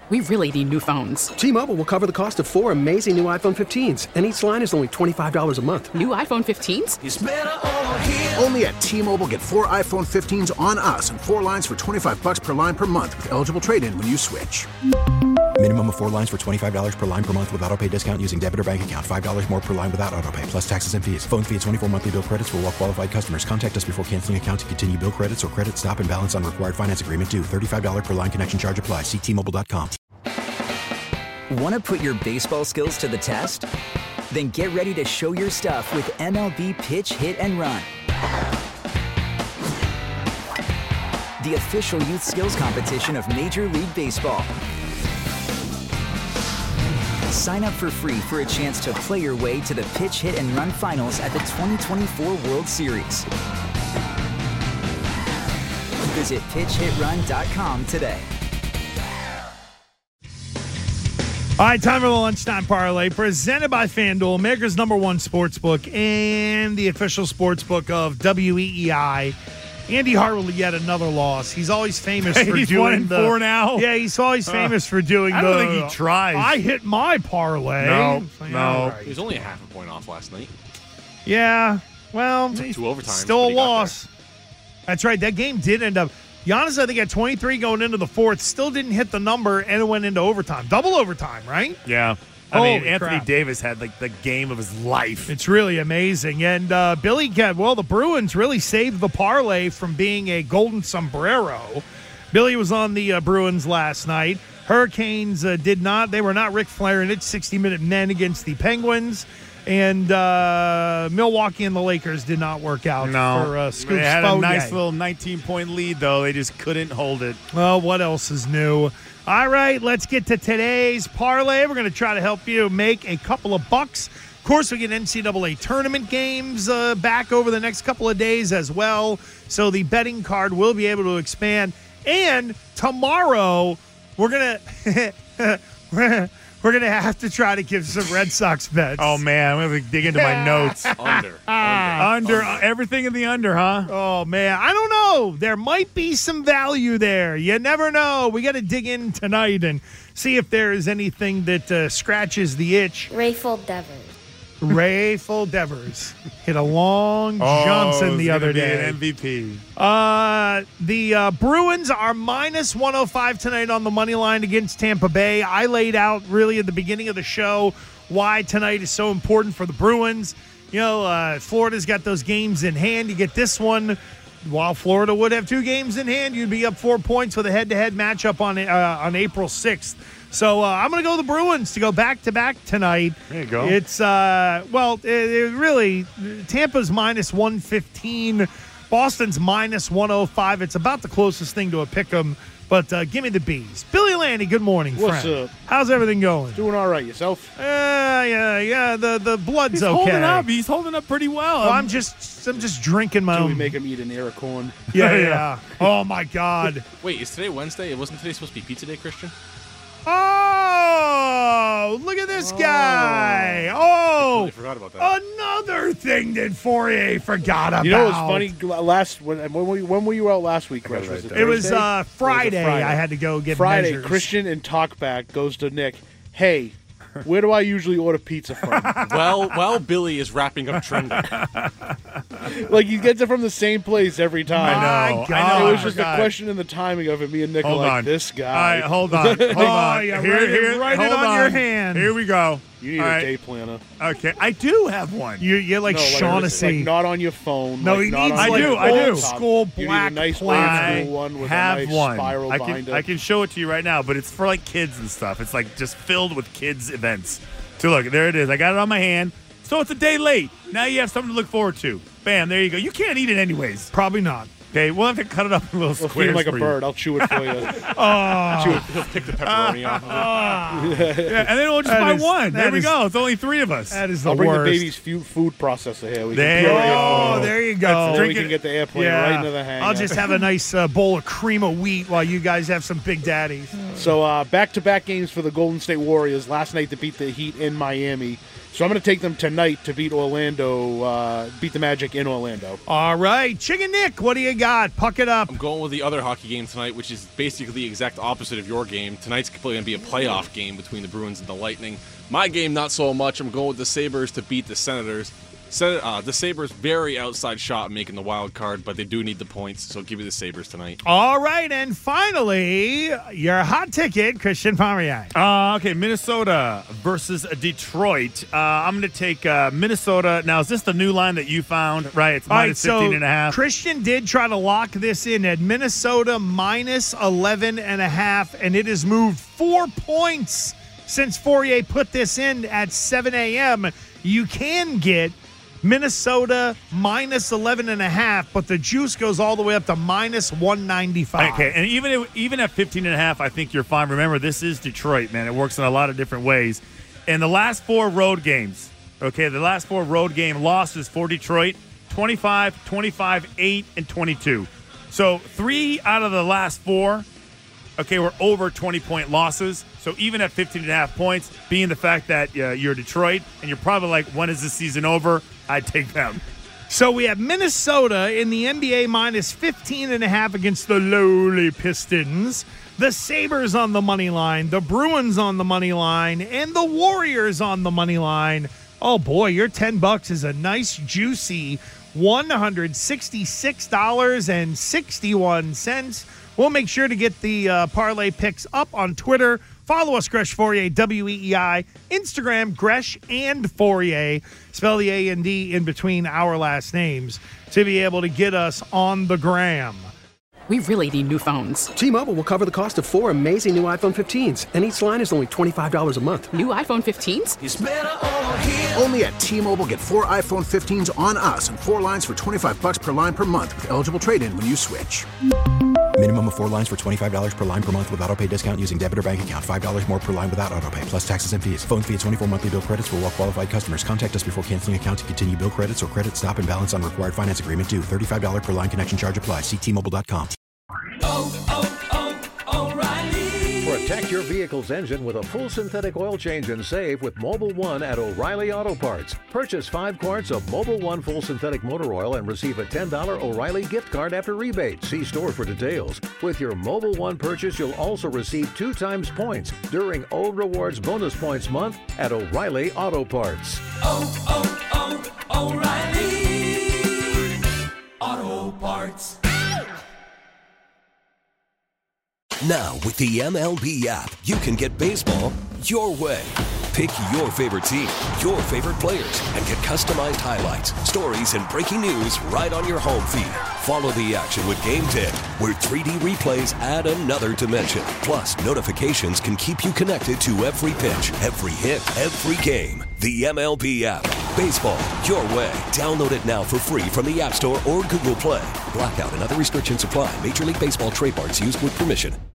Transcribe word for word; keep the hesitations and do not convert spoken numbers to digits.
we really need new phones. T-Mobile will cover the cost of four amazing new iPhone fifteens, and each line is only twenty-five dollars a month. New iPhone fifteens? It's better over here. Only at T-Mobile, get four iPhone fifteens on us and four lines for twenty-five dollars per line per month with eligible trade-in when you switch. Minimum of four lines for twenty-five dollars per line per month with autopay discount using debit or bank account. five dollars more per line without autopay, plus taxes and fees. Phone fee at twenty-four monthly bill credits for well-qualified customers. Contact us before canceling account to continue bill credits or credit stop and balance on required finance agreement due. thirty-five dollars per line connection charge applies. See T Mobile dot com. Want to put your baseball skills to the test? Then get ready to show your stuff with M L B Pitch, Hit, and Run. The official youth skills competition of Major League Baseball. Sign up for free for a chance to play your way to the Pitch, Hit, and Run finals at the twenty twenty-four World Series. Visit pitch hit run dot com today. All right, time for the Lunchtime Parlay, presented by FanDuel, America's number one sportsbook and the official sportsbook of W E E I. Andy Hartwell yet another loss. He's always famous for he's doing one and the, four now. Yeah, he's always famous uh, for doing I don't the. think he tries. I hit my parlay. No, like, no. right. He was only a half a point off last night. Yeah, well, Took two overtimes, still but a he got loss. That's right. That game did end up. Giannis, I think, at twenty-three going into the fourth, still didn't hit the number, and it went into overtime. Double overtime, right? Yeah. I mean, Holy Anthony crap. Davis had, like, the game of his life. It's really amazing. And uh, Billy got, well, the Bruins really saved the parlay from being a golden sombrero. Billy was on the uh, Bruins last night. Hurricanes uh, did not. They were not Ric Flair and its sixty-minute men against the Penguins. And uh, Milwaukee and the Lakers did not work out No. for uh, Scoops They had Fogier. a nice little nineteen-point lead, though. They just couldn't hold it. Well, what else is new? All right, let's get to today's parlay. We're going to try to help you make a couple of bucks. Of course, we get N C double A tournament games uh, back over the next couple of days as well. So the betting card will be able to expand. And tomorrow, we're going to we're going to have to try to give some Red Sox bets. Oh, man. I'm going to dig into my notes. Under. Under. Under. Uh, everything in the under, huh? Oh, man. I don't know. There might be some value there. You never know. We got to dig in tonight and see if there is anything that uh, scratches the itch. Rayful Devers. Rayful Devers hit a long Oh, Johnson it's the gonna other be day. an M V P. Uh, the uh, Bruins are minus one oh five tonight on the money line against Tampa Bay. I laid out really at the beginning of the show why tonight is so important for the Bruins. You know, uh, Florida's got those games in hand. You get this one. While Florida would have two games in hand, you'd be up four points with a head-to-head matchup on uh, on April sixth. So uh, I'm going to go the Bruins to go back-to-back tonight. There you go. It's, uh, well, it, it really, Tampa's minus one fifteen. Boston's minus one oh five. It's about the closest thing to a pick 'em, but uh, give me the Bees. Billy Landy, good morning, What's friend. up? How's everything going? Doing all right. Yourself? Uh, yeah, yeah, the, the blood's He's okay. holding up. He's holding up pretty well. Well, I'm just, I'm just drinking my Should own. we make him eat an ear of corn? Yeah, yeah. Oh, my God. Wait, is today Wednesday? It wasn't today supposed to be pizza day, Christian? Oh, look at this guy. Oh, I forgot about that. Another thing that Fourier forgot about. You know, it was funny. Last when when were you, when were you out last week, Chris? Was it It was Thursday? uh, Friday. It was a I had to go get Friday. measures. Christian in Talkback goes to Nick. Hey, where do I usually order pizza from? well, while Billy is wrapping up trending. Like he gets it from the same place every time. I know. My I God. know. It I was just forgot. a question in the timing of it. Me and Nick Hold are like, on. this All guy. right, hold on. Hold Oh, on. you Here, write it- here, write it hold on your on. hand. Here we go. You need All a right. day planner. Okay, I do have one. You, you're like No, like, Shaughnessy. like not on your phone. No, like he not needs on I like do, your I do. old laptop. school You need black a nice planner. old I school one with have a nice one. spiral I can binder. I can show it to you right now, but it's for like kids and stuff. It's like just filled with kids events. So look, there it is. I got it on my hand. So it's a day late. Now you have something to look forward to. Bam, there you go. You can't eat it anyways. Probably not. Okay, we'll have to cut it up in little We'll feed squares him like a for you. bird. I'll chew it for you. Oh, chew it. He'll pick the pepperoni off of it. Yeah, and then we'll just That buy is- one. that There we is- go. It's only three of us. that is the I'll bring worst. the baby's food, food processor here. We There can you puree it Oh, for him. there you So go. we Drink can it- get the airplane Yeah. right into the hangar. I'll just have a nice uh, bowl of cream of wheat while you guys have some Big Daddies. So uh, back-to-back games for the Golden State Warriors. Last night to beat the Heat in Miami. So I'm going to take them tonight to beat Orlando, uh, beat the Magic in Orlando. All right. Chicken Nick, what do you got? Puck it up. I'm going with the other hockey game tonight, which is basically the exact opposite of your game. Tonight's going to be a playoff game between the Bruins and the Lightning. My game, not so much. I'm going with the Sabres to beat the Senators. Sen- uh, the Sabres, very outside shot making the wild card, but they do need the points, so give me the Sabres tonight. All right, and finally, your hot ticket, Christian Poirier. Uh, okay, Minnesota versus Detroit. Uh, I'm going to take uh, Minnesota. Now, is this the new line that you found? Right, it's minus All right, fifteen so and a half. Christian did try to lock this in at Minnesota minus eleven and a half, and it has moved four points since Fourier put this in at seven a.m. You can get Minnesota minus eleven and a half, but the juice goes all the way up to minus one ninety-five. Okay, and even even at fifteen and a half, I think you're fine. Remember, this is Detroit, man. It works in a lot of different ways. And the last four road games, okay, the last four road game losses for Detroit, twenty-five, twenty-five, eight, and twenty-two. So three out of the last four, okay, were over twenty-point losses. So even at fifteen and a half points, being the fact that uh, you're Detroit, and you're probably like, when is this season over? I'd take them. So we have Minnesota in the N B A minus fifteen and a half against the lowly Pistons. The Sabres on the money line, the Bruins on the money line, and the Warriors on the money line. Oh boy, your ten bucks is a nice juicy one hundred sixty-six dollars and sixty-one cents. We'll make sure to get the uh, parlay picks up on Twitter. Follow us, Gresh Fourier, W E E I. Instagram, Gresh and Fourier. Spell the A and D in between our last names to be able to get us on the gram. We really need new phones. T-Mobile will cover the cost of four amazing new iPhone fifteens, and each line is only twenty-five dollars a month. New iPhone fifteens? It's better over here. Only at T-Mobile, get four iPhone fifteens on us and four lines for twenty-five bucks per line per month with eligible trade-in when you switch. Minimum of four lines for twenty-five dollars per line per month with autopay discount using debit or bank account. five dollars more per line without autopay, plus taxes and fees. Phone fee at twenty-four monthly bill credits for well-qualified customers. Contact us before canceling account to continue bill credits or credit stop and balance on required finance agreement due. thirty-five dollars per line connection charge applies. See T Mobile dot com. Oh, oh, oh, O'Reilly. Protect your vehicle's engine with a full synthetic oil change and save with Mobile One at O'Reilly Auto Parts. Purchase five quarts of Mobile One full synthetic motor oil and receive a ten dollars O'Reilly gift card after rebate. See store for details. With your Mobile One purchase, you'll also receive two times points during O Rewards Bonus Points Month at O'Reilly Auto Parts. Oh, oh, oh, O'Reilly Auto Parts. Now, with the M L B app, you can get baseball your way. Pick your favorite team, your favorite players, and get customized highlights, stories, and breaking news right on your home feed. Follow the action with Game ten, where three D replays add another dimension. Plus, notifications can keep you connected to every pitch, every hit, every game. The M L B app. Baseball your way. Download it now for free from the App Store or Google Play. Blackout and other restrictions apply. Major League Baseball trademarks used with permission.